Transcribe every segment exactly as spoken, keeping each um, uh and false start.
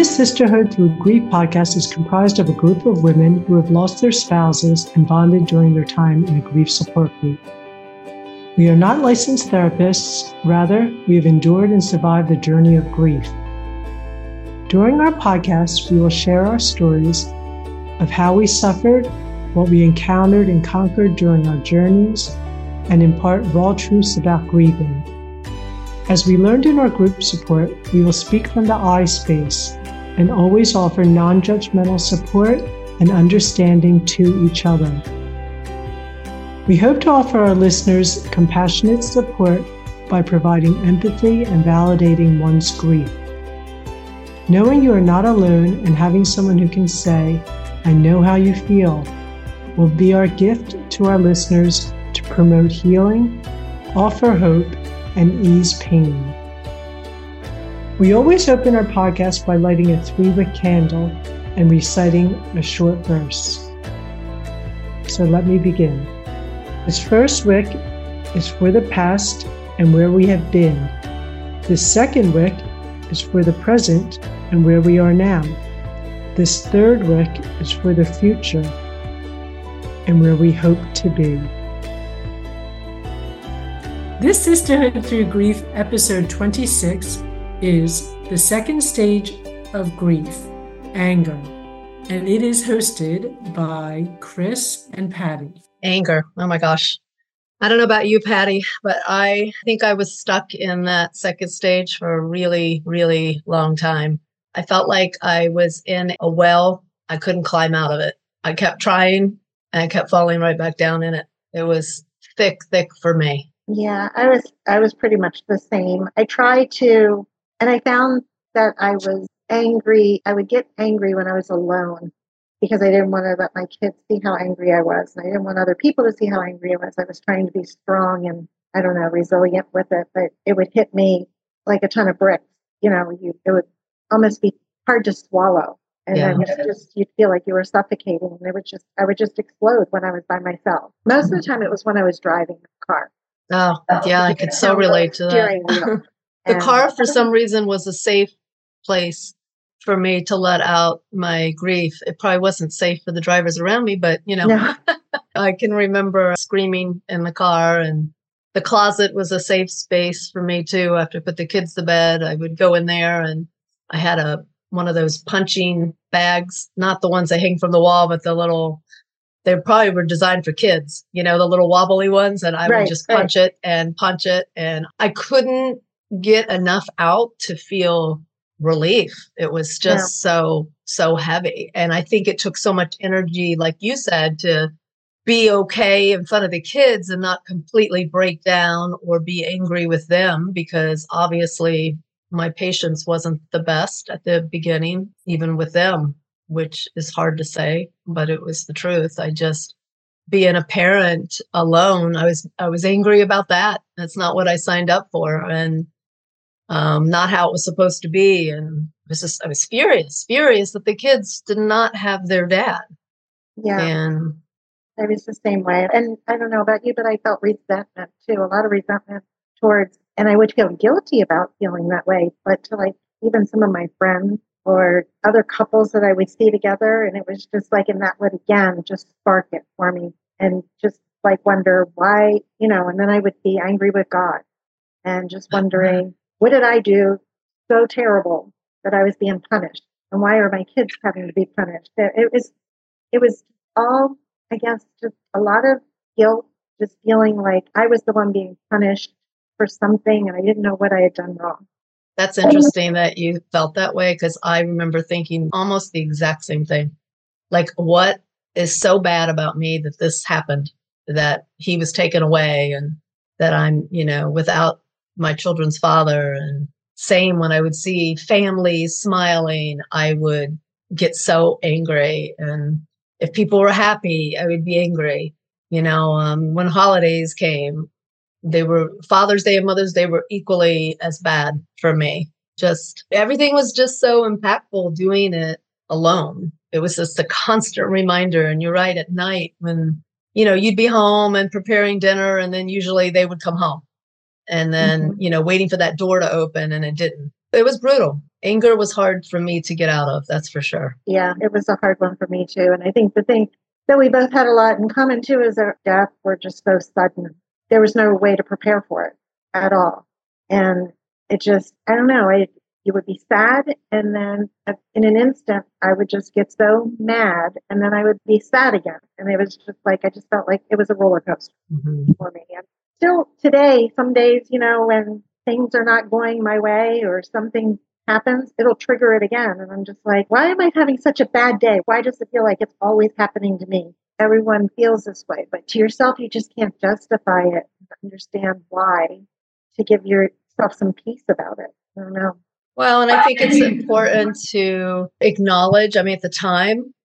This Sisterhood Through Grief podcast is comprised of a group of women who have lost their spouses and bonded during their time in a grief support group. We are not licensed therapists, rather, we have endured and survived the journey of grief. During our podcast, we will share our stories of how we suffered, what we encountered and conquered during our journeys, and impart raw truths about grieving. As we learned in our group support, we will speak from the I space and always offer non-judgmental support and understanding to each other. We hope to offer our listeners compassionate support by providing empathy and validating one's grief. Knowing you are not alone and having someone who can say, "I know how you feel," will be our gift to our listeners to promote healing, offer hope, and ease pain. We always open our podcast by lighting a three-wick candle and reciting a short verse. So let me begin. This first wick is for the past and where we have been. This second wick is for the present and where we are now. This third wick is for the future and where we hope to be. This Sisterhood Through Grief, episode twenty-six, is the second stage of grief, anger, and it is hosted by Chris and Patty. Anger. Oh my gosh. I don't know about you, Patty, but I think I was stuck in that second stage for a really, really long time. I felt like I was in a well. I couldn't climb out of it. I kept trying and I kept falling right back down in it. It was thick, thick for me. Yeah, I was I was pretty much the same. I tried to, and I found that I was angry. I would get angry when I was alone because I didn't want to let my kids see how angry I was. And I didn't want other people to see how angry I was. I was trying to be strong and, I don't know, resilient with it, but it would hit me like a ton of bricks. You know, you it would almost be hard to swallow. And Yeah. then it just, you'd feel like you were suffocating. And it would just, I would just explode when I was by myself. Most of the time it was when I was driving the car. Oh, yeah, I could so relate to that. The car, for some reason, was a safe place for me to let out my grief. It probably wasn't safe for the drivers around me, but, you know, No. I can remember screaming in the car, and the closet was a safe space for me, too. After I put the kids to bed, I would go in there, and I had a one of those punching bags, not the ones that hang from the wall, but the little... They probably were designed for kids, you know, the little wobbly ones. And I Right, would just punch right. it and punch it. And I couldn't get enough out to feel relief. It was just so, so heavy. And I think it took so much energy, like you said, to be okay in front of the kids and not completely break down or be angry with them, because obviously my patience wasn't the best at the beginning, even with them, which is hard to say, but it was the truth. I just, being a parent alone, I was I was angry about that. That's not what I signed up for, and um, not how it was supposed to be. And it was just, I was furious, furious that the kids did not have their dad. Yeah. And I was the same way. And I don't know about you, but I felt resentment too, a lot of resentment towards, and I would feel guilty about feeling that way, but to like even some of my friends or other couples that I would see together. And it was just like, and that would again, just spark it for me and just like wonder why, you know, and then I would be angry with God and just wondering, what did I do so terrible that I was being punished? And why are my kids having to be punished? It was, it was all, I guess, just a lot of guilt, just feeling like I was the one being punished for something and I didn't know what I had done wrong. that's interesting that you felt that way, because I remember thinking almost the exact same thing. Like, what is so bad about me that this happened, that he was taken away and that I'm, you know, without my children's father. And same when I would see families smiling, I would get so angry. And if people were happy, I would be angry. You know, um, when holidays came, they were Father's Day and Mother's Day were equally as bad for me. Just everything was just so impactful doing it alone. It was just a constant reminder. And you're right, at night when, you know, you'd be home and preparing dinner, and then usually they would come home. And then, mm-hmm. you know, waiting for that door to open, and it didn't. It was brutal. Anger was hard for me to get out of, that's for sure. Yeah, it was a hard one for me too. And I think the thing that we both had a lot in common too is our death were just so sudden. There was no way to prepare for it at all. And it just, I don't know, I, you would be sad. And then in an instant, I would just get so mad. And then I would be sad again. And it was just like, I just felt like it was a roller coaster mm-hmm. for me. And still today, some days, you know, when things are not going my way or something happens, it'll trigger it again. And I'm just like, why am I having such a bad day? Why does it feel like it's always happening to me? Everyone feels this way, but to yourself, you just can't justify it and understand why to give yourself some peace about it. I don't know. Well, and I think it's important to acknowledge, I mean, at the time,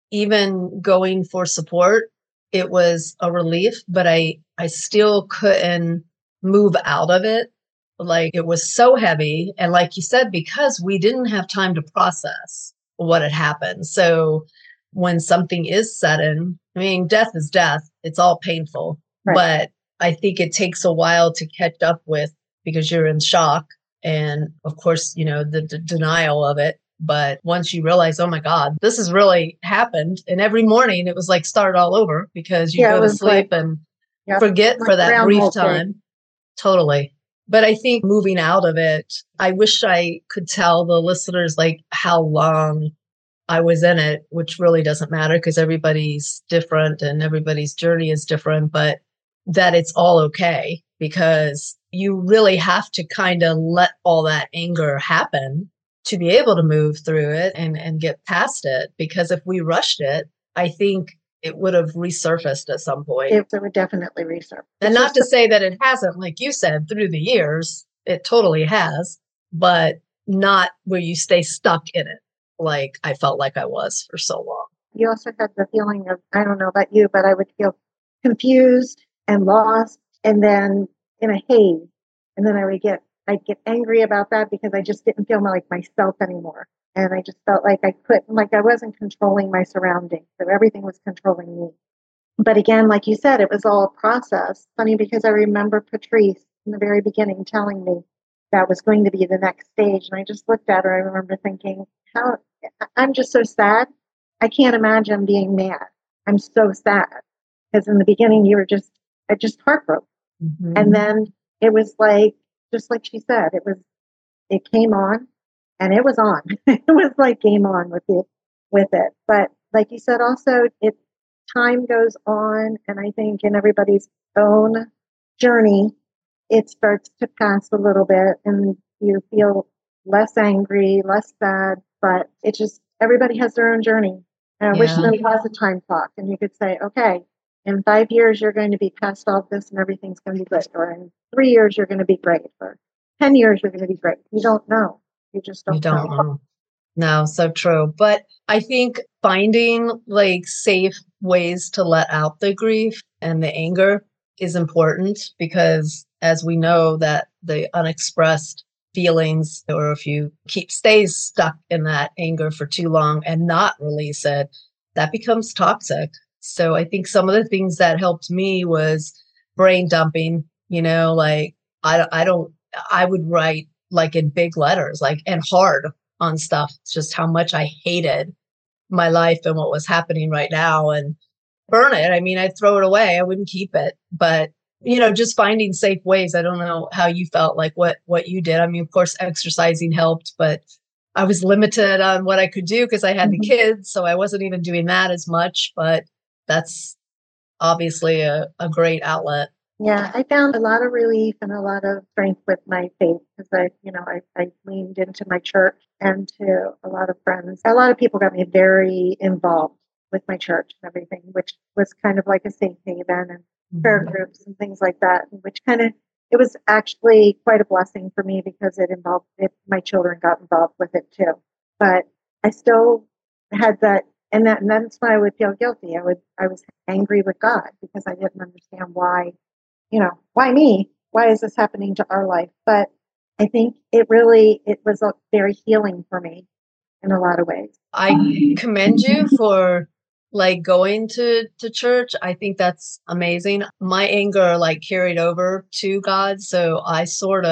even going for support, it was a relief, but I, I still couldn't move out of it. Like it was so heavy. And like you said, because we didn't have time to process what had happened. So when something is sudden, I mean, death is death. It's all painful. Right. But I think it takes a while to catch up with because you're in shock. And of course, you know, the, the denial of it. But once you realize, oh my God, this has really happened. And every morning it was like start all over because you yeah, go to sleep like, and yeah, forget like for that brief time. Totally. But I think moving out of it, I wish I could tell the listeners like how long I was in it, which really doesn't matter because everybody's different and everybody's journey is different, but that it's all okay because you really have to kind of let all that anger happen to be able to move through it and, and get past it. Because if we rushed it, I think it would have resurfaced at some point. It would definitely resurface. And not to say that it hasn't, like you said, through the years, it totally has, but not where you stay stuck in it. Like I felt like I was for so long. You also had the feeling of, I don't know about you, but I would feel confused and lost and then in a haze. And then I would get, I'd get angry about that because I just didn't feel like myself anymore. And I just felt like I couldn't, like I wasn't controlling my surroundings. So everything was controlling me. But again, like you said, it was all a process. Funny because I remember Patrice in the very beginning telling me that was going to be the next stage. And I just looked at her. I remember thinking, how, I'm just so sad. I can't imagine being mad. I'm so sad. Because in the beginning, you were just, I just heartbroken. Mm-hmm. And then it was like, just like she said, it was, it came on. And it was on. It was like game on with it, with it. But like you said, also, it time goes on, and I think in everybody's own journey, it starts to pass a little bit, and you feel less angry, less sad. But it just everybody has their own journey. And I yeah. wish there was a time clock, and you could say, okay, in five years you're going to be past all this, and everything's going to be good, or in three years you're going to be great, or ten years you're going to be great. You don't know. You just don't, you don't know. know. No, so true. But I think finding like safe ways to let out the grief and the anger is important because as we know that the unexpressed feelings, or if you keep stays stuck in that anger for too long and not release it, that becomes toxic. So I think some of the things that helped me was brain dumping, you know, like I, I don't, I would write like in big letters, like, and hard on stuff. It's just how much I hated my life and what was happening right now and burn it. I mean, I'd throw it away. I wouldn't keep it, but you know, just finding safe ways. I don't know how you felt like what, what you did. I mean, of course, exercising helped, but I was limited on what I could do because I had mm-hmm. the kids. So I wasn't even doing that as much, but that's obviously a, a great outlet. Yeah, I found a lot of relief and a lot of strength with my faith because I, you know, I, I leaned into my church and to a lot of friends. A lot of people got me very involved with my church and everything, which was kind of like a safe haven and mm-hmm. prayer groups and things like that, which kind of, it was actually quite a blessing for me because it involved, it, my children got involved with it too. But I still had that, and that, and that's why I would feel guilty. I would, I was angry with God because I didn't understand why. You know, why me? Why is this happening to our life? But I think it really, it was a very healing for me in a lot of ways. I commend you for like going to, to church. I think that's amazing. My anger like carried over to God. So I sort of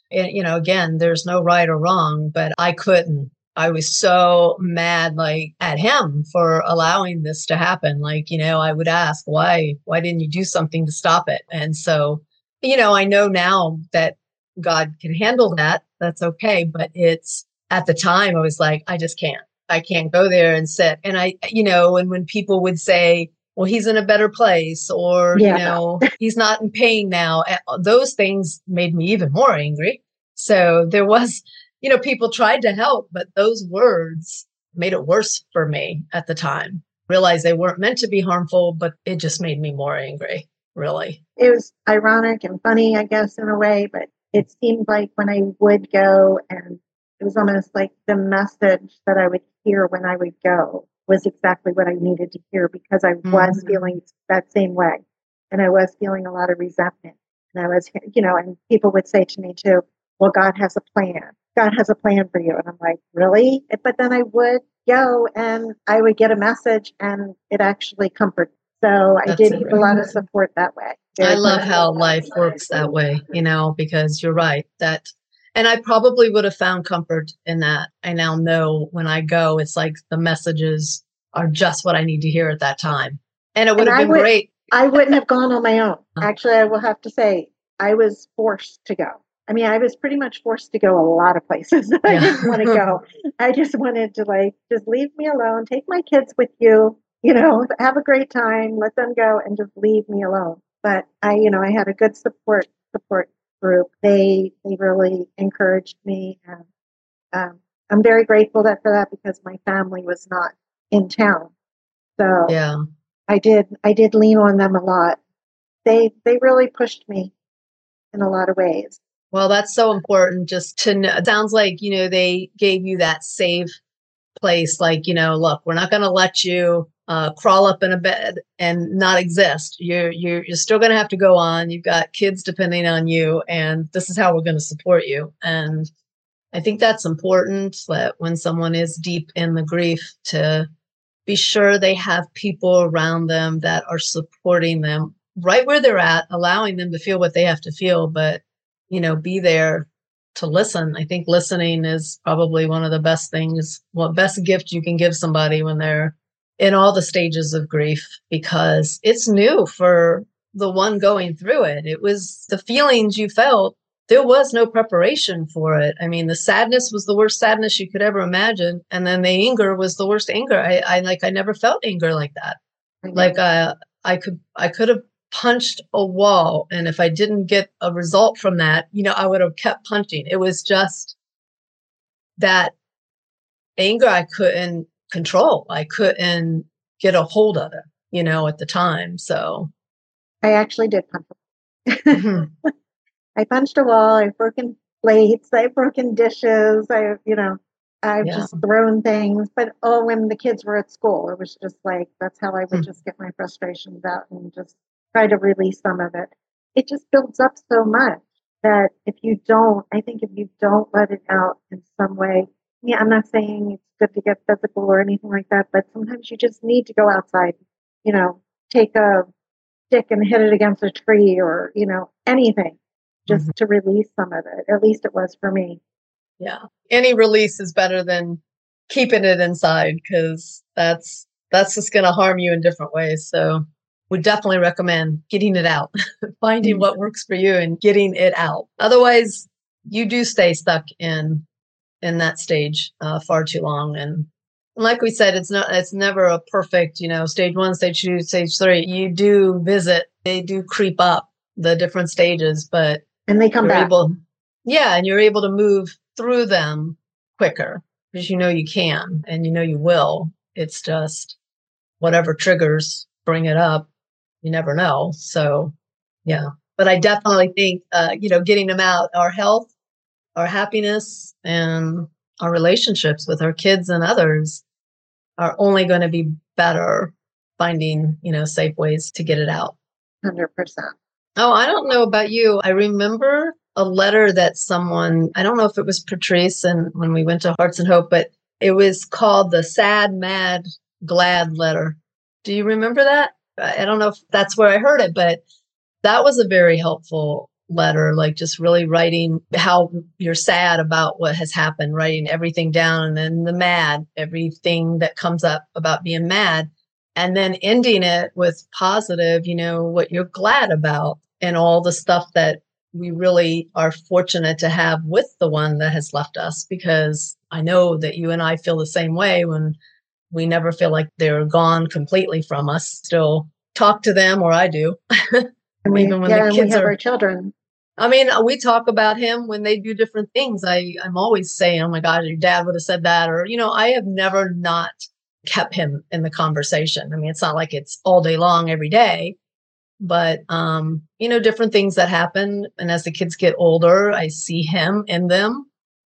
And, you know, again, there's no right or wrong, but I couldn't. I was so mad, like at him for allowing this to happen. Like, you know, I would ask, why, why didn't you do something to stop it? And so, you know, I know now that God can handle that. That's okay. But it's at the time I was like, I just can't, I can't go there and sit. And I, you know, and when people would say, well, he's in a better place, or, Yeah. you know, he's not in pain now, those things made me even more angry. So there was, you know, people tried to help, but those words made it worse for me at the time. Realized they weren't meant to be harmful, but it just made me more angry, really. It was ironic and funny, I guess, in a way, but it seemed like when I would go, and it was almost like the message that I would hear when I would go was exactly what I needed to hear, because I was Mhm. feeling that same way. And I was feeling a lot of resentment. And I was, you know, and people would say to me too, well, God has a plan. God has a plan for you. And I'm like, really? But then I would go and I would get a message and it actually comforted. So I That's did it, get a right? lot of support that way. I Very love much. how life works that way, you know, because you're right. That, and I probably would have found comfort in that. I now know when I go, it's like the messages are just what I need to hear at that time. And it would And have I been would, great. I wouldn't have gone on my own. Actually, I will have to say, I was forced to go. I mean, I was pretty much forced to go a lot of places that I Yeah. didn't want to go. I just wanted to like, just leave me alone, take my kids with you, you know, have a great time, let them go and just leave me alone. But I, you know, I had a good support, support group. They, they really encouraged me. And um, I'm very grateful that for that, because my family was not in town. So Yeah. I did, I did lean on them a lot. They, they really pushed me in a lot of ways. Well, that's so important just to know. It sounds like, you know, they gave you that safe place. Like, you know, look, we're not going to let you uh, crawl up in a bed and not exist. You're, you're, you're still going to have to go on. You've got kids depending on you, and this is how we're going to support you. And I think that's important, that when someone is deep in the grief, to be sure they have people around them that are supporting them right where they're at, allowing them to feel what they have to feel, but, you know, be there to listen. I think listening is probably one of the best things, what best gift you can give somebody when they're in all the stages of grief, because it's new for the one going through it. It was the feelings you felt. There was no preparation for it. I mean, the sadness was the worst sadness you could ever imagine. And then the anger was the worst anger. I, I like, I never felt anger like that. Like, uh, I could, I could have punched a wall. And if I didn't get a result from that, you know, I would have kept punching. It was just that anger I couldn't control. I couldn't get a hold of it, you know, at the time. So I actually did punch. mhm. I punched a wall. I've broken plates. I've broken dishes. I, you know, I've Yeah. just thrown things. But oh, when the kids were at school, it was just like, that's how I would Hmm. just get my frustrations out and just try to release some of it. It just builds up so much that if you don't, I think if you don't let it out in some way, yeah, I'm not saying it's good to get physical or anything like that, but sometimes you just need to go outside, you know, take a stick and hit it against a tree, or, you know, anything just Mhm. to release some of it. At least it was for me. Yeah. Any release is better than keeping it inside, because that's that's just going to harm you in different ways. So would definitely recommend getting it out, finding what works for you and getting it out. Otherwise, you do stay stuck in in that stage uh, far too long. And like we said, it's not it's never a perfect, you know, stage one, stage two, stage three. You do visit, they do creep up the different stages, but And they come you're back. able, yeah, and you're able to move through them quicker because you know you can and you know you will. It's just whatever triggers bring it up, you never know. So, yeah. But I definitely think, uh, you know, getting them out, our health, our happiness, and our relationships with our kids and others are only going to be better finding, you know, safe ways to get it out. one hundred percent. Oh, I don't know about you. I remember a letter that someone, I don't know if it was Patrice and when we went to Hearts and Hope, but it was called the Sad, Mad, Glad letter. Do you remember that? I don't know if that's where I heard it, but that was a very helpful letter, like just really writing how you're sad about what has happened, writing everything down, and then the mad, everything that comes up about being mad, and then ending it with positive, you know, what you're glad about and all the stuff that we really are fortunate to have with the one that has left us, because I know that you and I feel the same way when we never feel like they're gone completely from us. Still talk to them, or I do. And we, Even when yeah, the and kids we have are, our children. I mean, we talk about him when they do different things. I, I'm always saying, oh my God, your dad would have said that. Or, you know, I have never not kept him in the conversation. I mean, it's not like it's all day long every day, but, um, you know, different things that happen. And as the kids get older, I see him in them.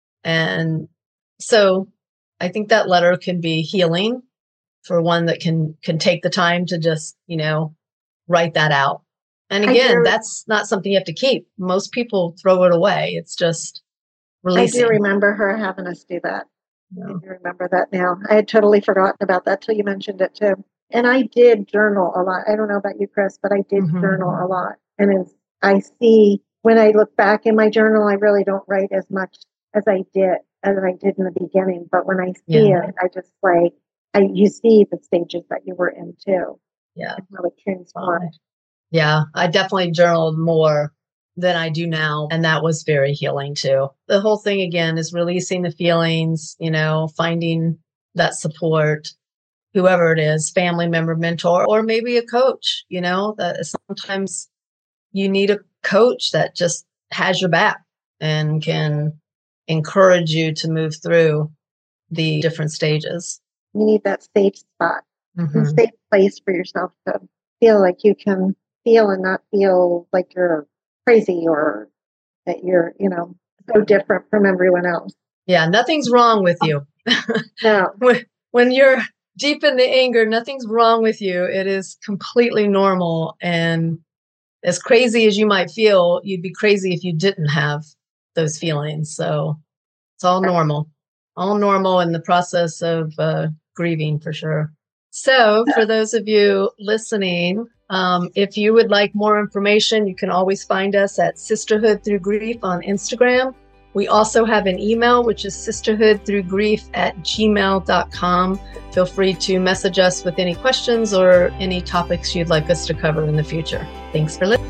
And so I think that letter can be healing for one that can, can take the time to just, you know, write that out. And again, that's not something you have to keep. Most people throw it away. It's just releasing. I do remember her having us do that. Yeah. I do remember that now. I had totally forgotten about that till you mentioned it too. And I did journal a lot. I don't know about you, Chris, but I did Mm-hmm. journal a lot. And as I see, when I look back in my journal, I really don't write as much as I did, as I did in the beginning. But when I see Yeah. it, I just like, I, you see the stages that you were in too. Yeah. And how it transformed. Yeah, I definitely journaled more than I do now. And that was very healing too. The whole thing again is releasing the feelings, you know, finding that support, whoever it is, family member, mentor, or maybe a coach, you know, that sometimes you need a coach that just has your back and can encourage you to move through the different stages. You need that safe spot, Mm-hmm. a safe place for yourself to feel like you can feel and not feel like you're crazy or that you're, you know, so different from everyone else. Yeah, nothing's wrong with you. No. when, when you're deep in the anger, nothing's wrong with you. It is completely normal. And as crazy as you might feel, you'd be crazy if you didn't have those feelings. So it's all normal, all normal in the process of uh, grieving for sure. So for those of you listening, um, if you would like more information, you can always find us at Sisterhood Through Grief on Instagram. We also have an email, which is sisterhoodthroughgrief at gmail dot com. Feel free to message us with any questions or any topics you'd like us to cover in the future. Thanks for listening.